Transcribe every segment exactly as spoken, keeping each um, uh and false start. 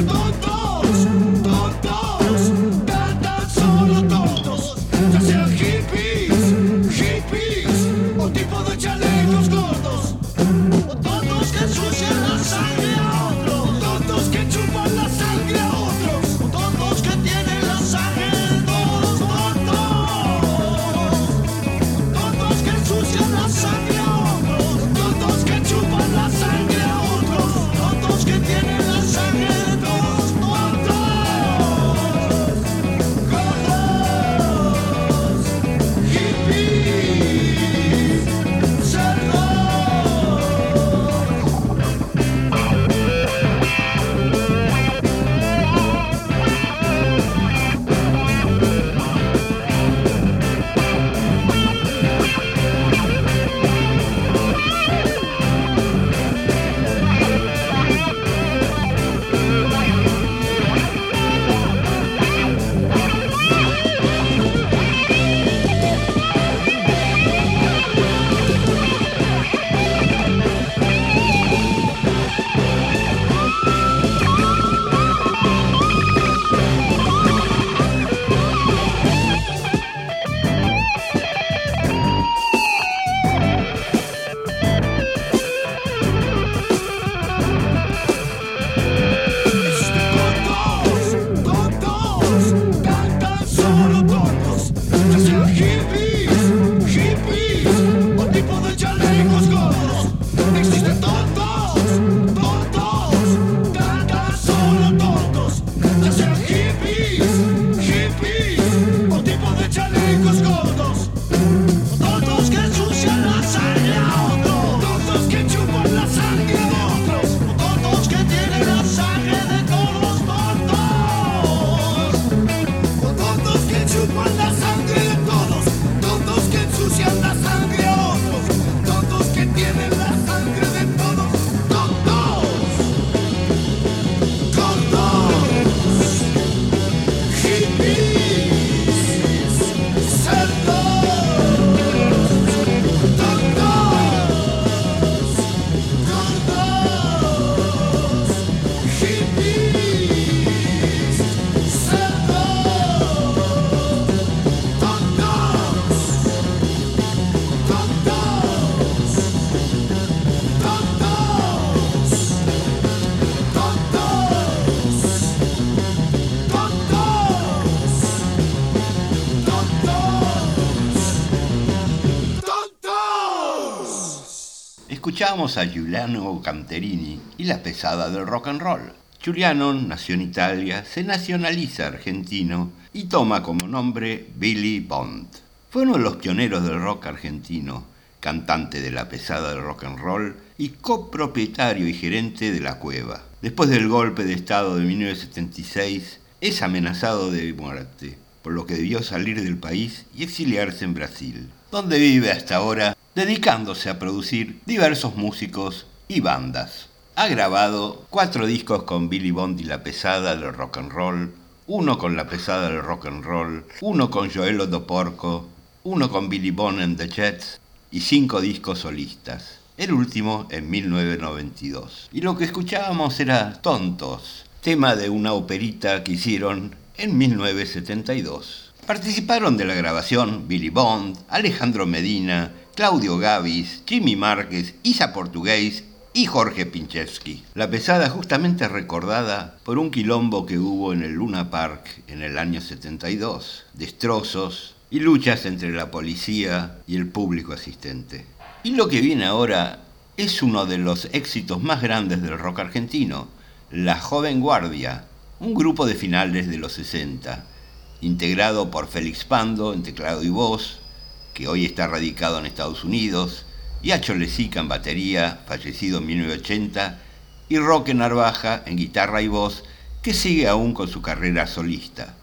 Escuchamos a Giuliano Canterini y la pesada del rock and roll. Giuliano nació en Italia, se nacionaliza argentino y toma como nombre Billy Bond. Fue uno de los pioneros del rock argentino, cantante de la pesada del rock and roll y copropietario y gerente de La Cueva. Después del golpe de estado de mil novecientos setenta y seis, es amenazado de muerte, por lo que debió salir del país y exiliarse en Brasil, donde vive hasta ahora, dedicándose a producir diversos músicos y bandas. Ha grabado cuatro discos con Billy Bond y la pesada del rock and roll, uno con la pesada del rock and roll, uno con Joello do Porco, uno con Billy Bond and the Jets y cinco discos solistas, el último en mil novecientos noventa y dos. Y lo que escuchábamos era Tontos, tema de una operita que hicieron en mil novecientos setenta y dos. Participaron de la grabación Billy Bond, Alejandro Medina, Claudio Gavis, Jimmy Márquez, Isa Portugués y Jorge Pinchevsky. La pesada justamente recordada por un quilombo que hubo en el Luna Park en el año setenta y dos, destrozos y luchas entre la policía y el público asistente. Y lo que viene ahora es uno de los éxitos más grandes del rock argentino, La Joven Guardia, un grupo de finales de los sesenta, integrado por Félix Pando en teclado y voz, que hoy está radicado en Estados Unidos, y Acho Lezica en batería, fallecido en mil novecientos ochenta, y Roque Narvaja en guitarra y voz, que sigue aún con su carrera solista.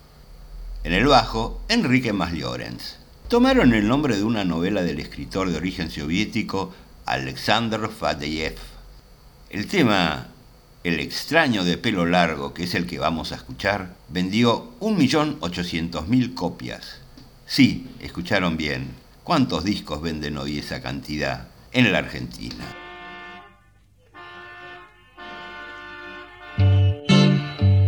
En el bajo, Enrique Mas-Llorens. Tomaron el nombre de una novela del escritor de origen soviético Alexander Fadeyev. El tema El extraño de pelo largo, que es el que vamos a escuchar, vendió un millón ochocientas mil copias. Sí, escucharon bien. ¿Cuántos discos venden hoy esa cantidad en la Argentina?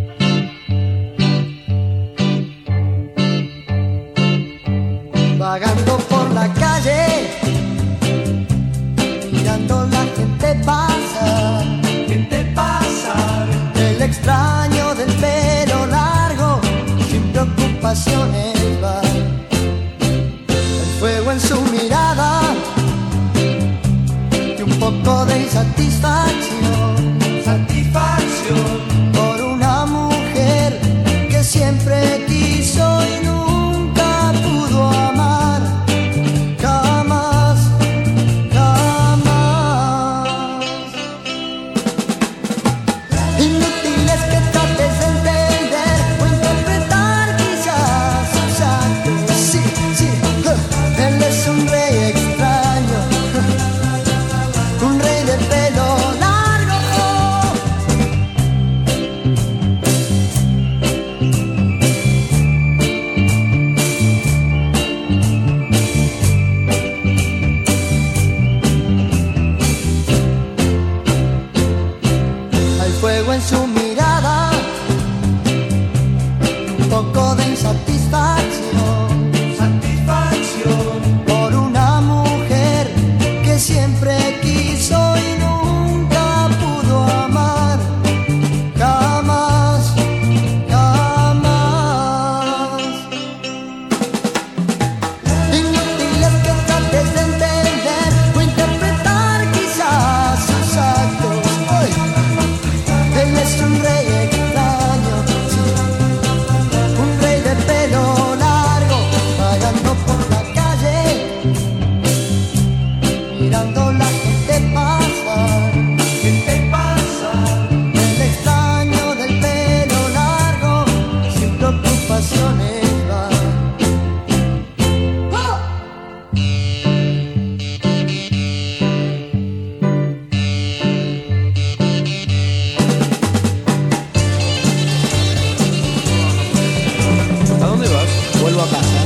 vuelvo a casa.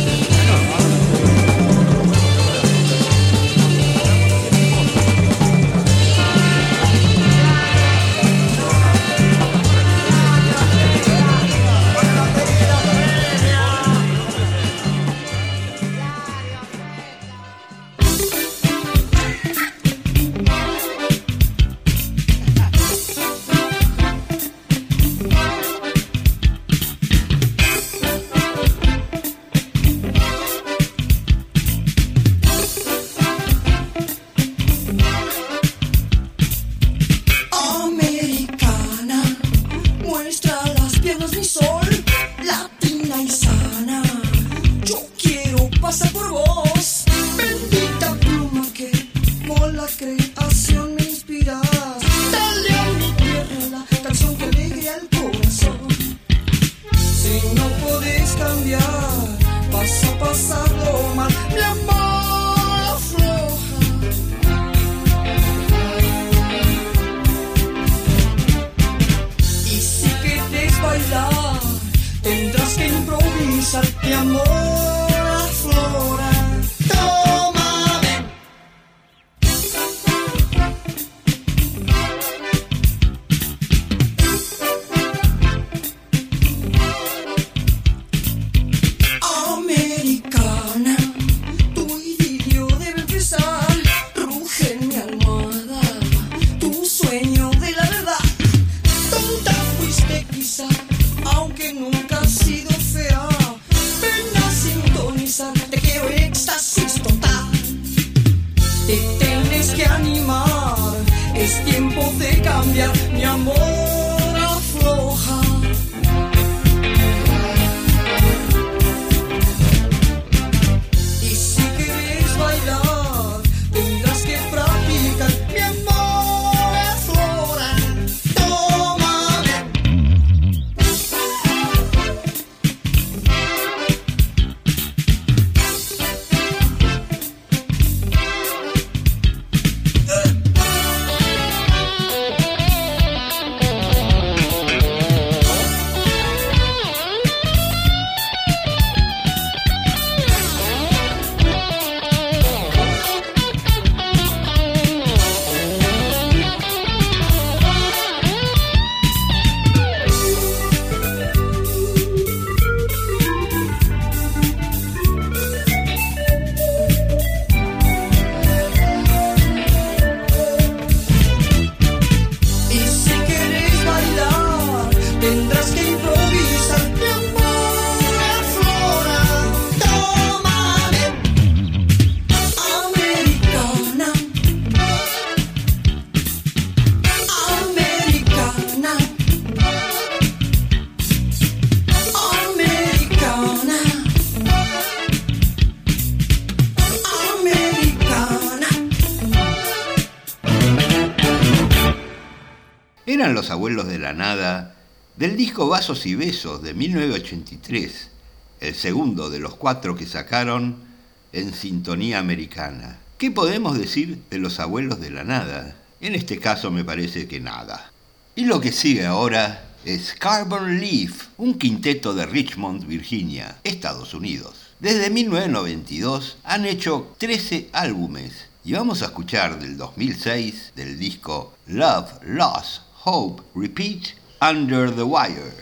Eran Los Abuelos de la Nada, del disco Vasos y Besos de mil novecientos ochenta y tres, el segundo de los cuatro que sacaron en Sintonía Americana. ¿Qué podemos decir de Los Abuelos de la Nada? En este caso me parece que nada. Y lo que sigue ahora es Carbon Leaf, un quinteto de Richmond, Virginia, Estados Unidos. Desde mil novecientos noventa y dos han hecho trece álbumes y vamos a escuchar del dos mil seis del disco Love, Loss, Hope, Repeat, Under the Wire.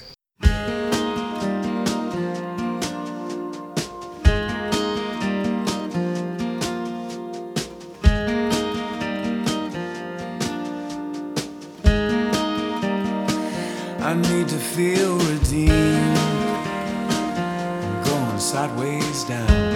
I need to feel redeemed, going sideways down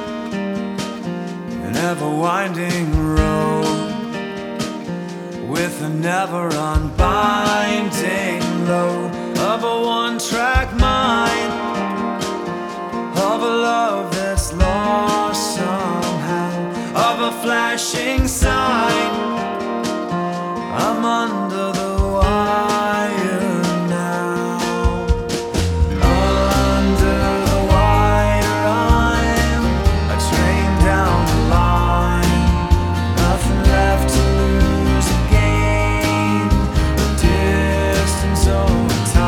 an ever-winding road with a never-unbinding load of a one-track mind, of a love that's lost somehow, of a flashing sign. I'm under the wire. Time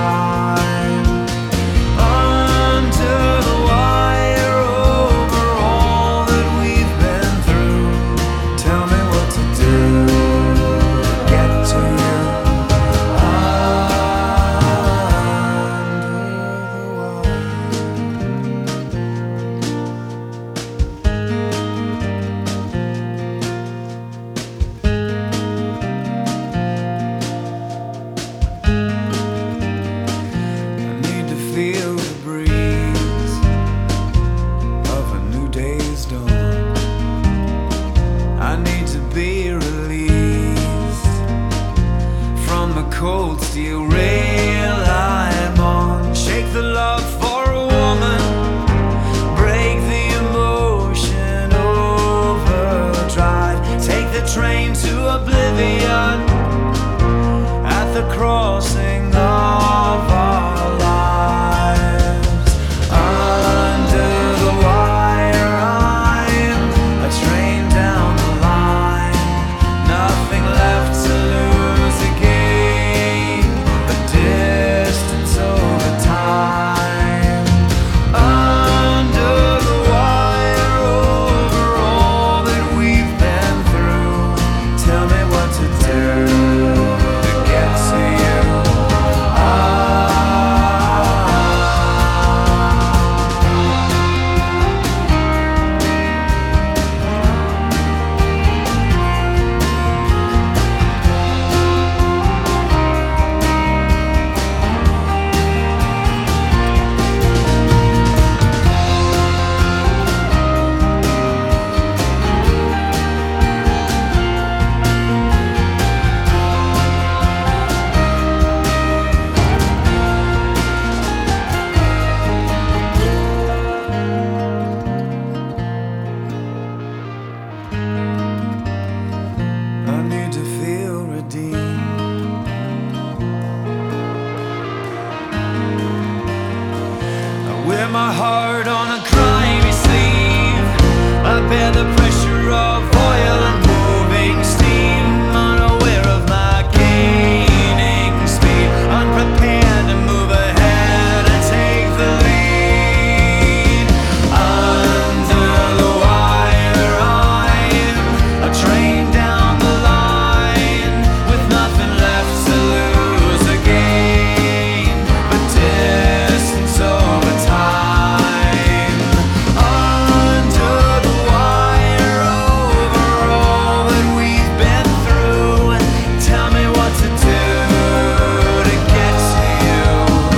my heart on a grimy sleeve. I bear the pressure of oil and moving steam, unaware of my gaining speed, unprepared to move ahead and take the lead. Under the wire, I'm a train down the line with nothing left to lose again but distance over time. Under the wire, over all that we've been through, tell me what to do to get to you.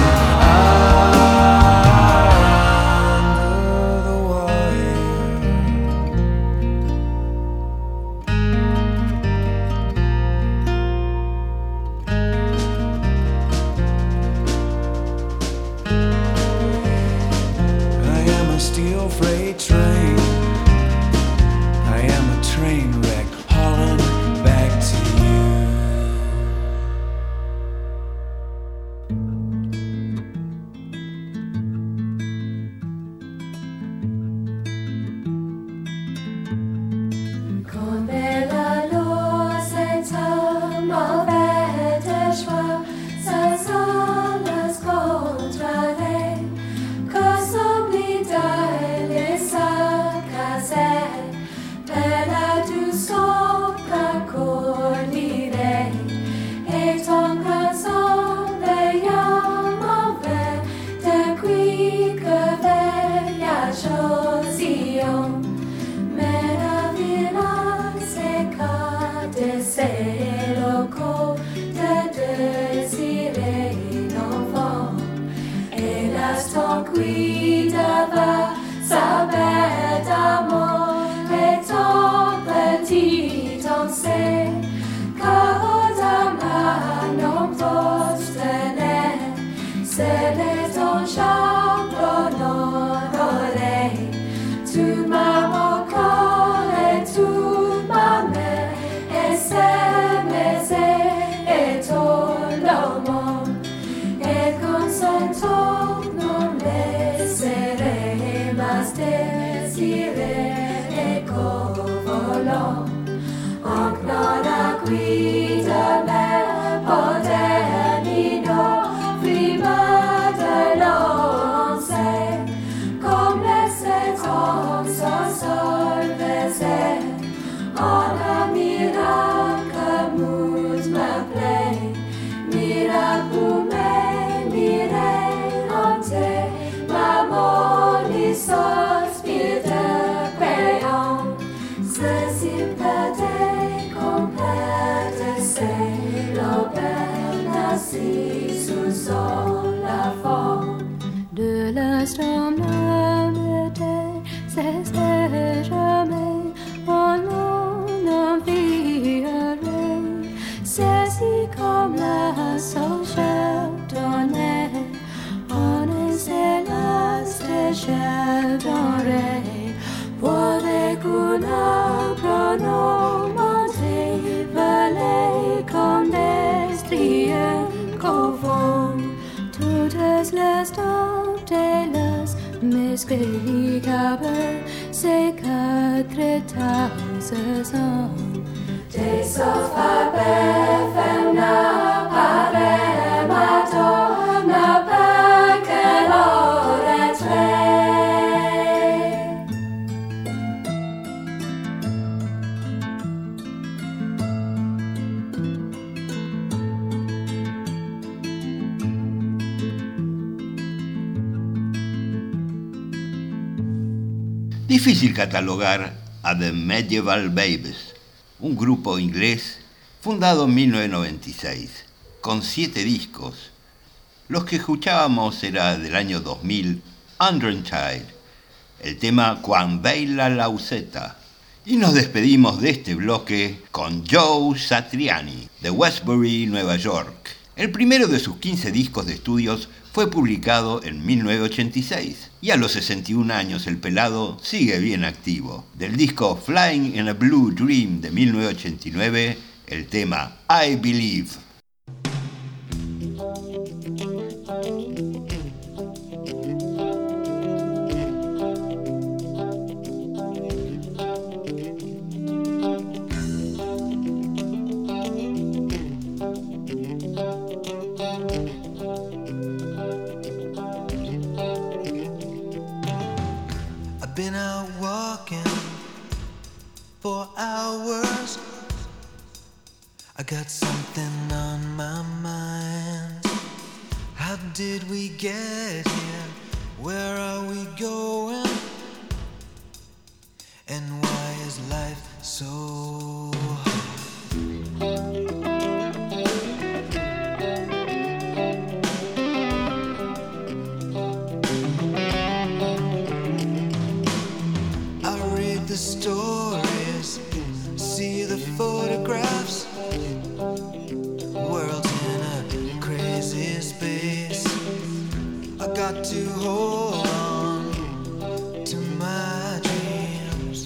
Under the I am a steel freight train. I am a train wreck hauling back to you. Quand bella loseta movete schwa, sa solas contra re, cosoblita le sa case, bella tu sopra cordire, e ton corazon veillant mauvais, de qui que veilla Josion. Meravilla seca de ses locaux, de désirer l'enfant. Et l'instant qui devint sa bête d'amour est ton petit dansé, car dama non postene, c'est le ton chambre non oreille. Toute ma mon corps et toute ma mère, et c'est mes et ton l'homme, et quand ce ton non laisserait mas désiré et volant, en non qui de mer, podernino, prima de l'once, comme laissait on se solvait, en un miracle mood m'appelait, miracle me mire ante, maman y sospire de crayon, ceci peut-être complète, c'est l'auberge assis sous son plafond. De l'instant même c'est jamais on en envierait, saisi comme la sauge donnée, on essaie la stéchelle d'oreille, pour des couleurs pronomontés, volés comme des striés qu'au vent, toutes les stars de las misquelicables, c'est quatre tasses ans. Des sofas femna pare madonna pas que l'aurait Difícil catalogar a The Medieval Babies, un grupo inglés fundado en mil novecientos noventa y seis, con siete discos. Los que escuchábamos era del año dos mil, Unchained, el tema Quan Baila Lausetta. Y nos despedimos de este bloque con Joe Satriani, de Westbury, Nueva York. El primero de sus quince discos de estudios fue publicado en mil novecientos ochenta y seis y a los sesenta y un años el pelado sigue bien activo. Del disco Flying in a Blue Dream de mil novecientos ochenta y nueve, el tema I Believe. been out walking for hours. I got something on my mind. How did we get here? Where are we going? And why is life so hard? The stories, see the photographs, world's in a crazy space. I got to hold on to my dreams.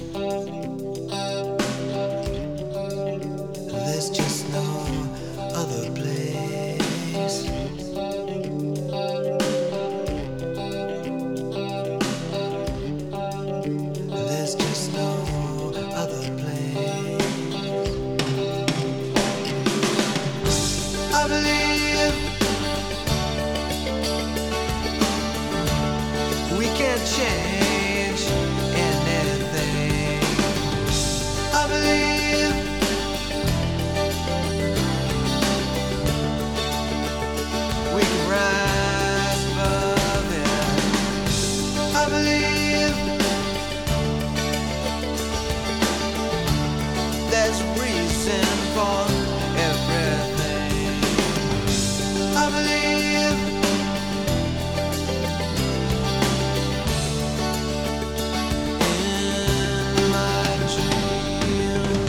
There's just no other place. There's just no other place. I believe we can't change anything. I believe we can rise above it. I believe there's reason for everything. I believe in my dream.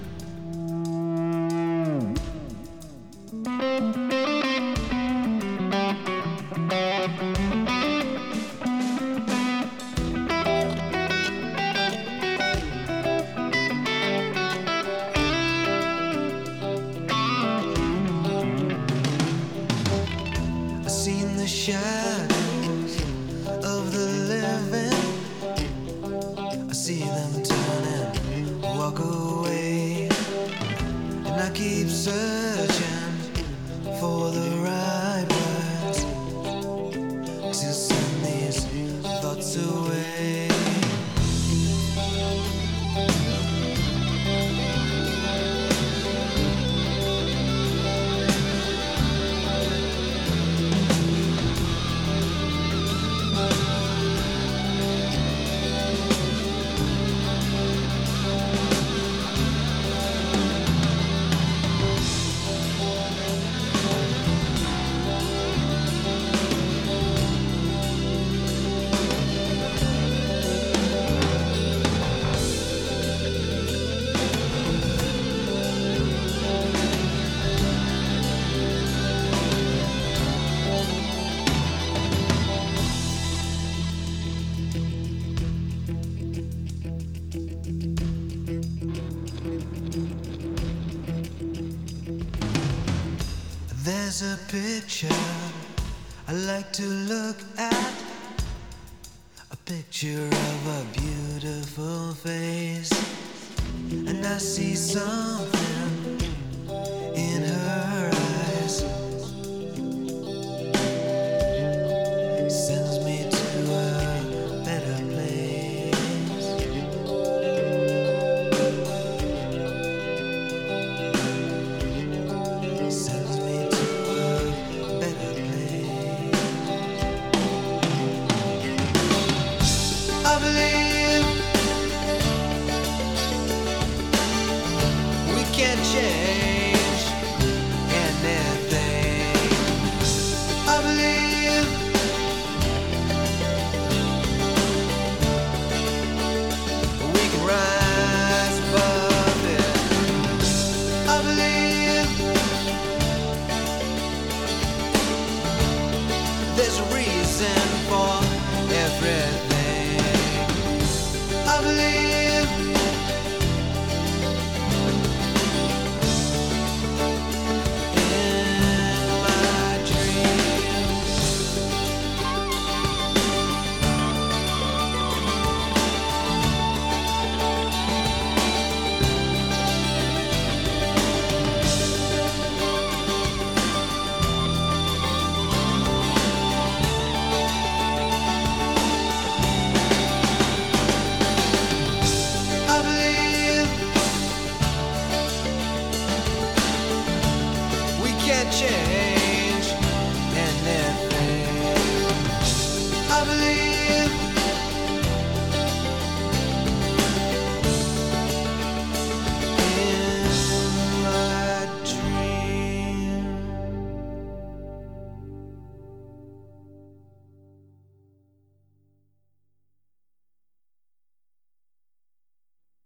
I've seen the shadows of the living. I see them turn and walk away, and I keep searching for the right words to send these thoughts away. There's a picture I like to look at, a picture of a beautiful face, and I see something in her eyes. Sends me to a better place. Sends me to a better place. I believe we can't change anything. I believe we can rise above it. I believe there's a reason for everything. I believe in my dreams. sketching.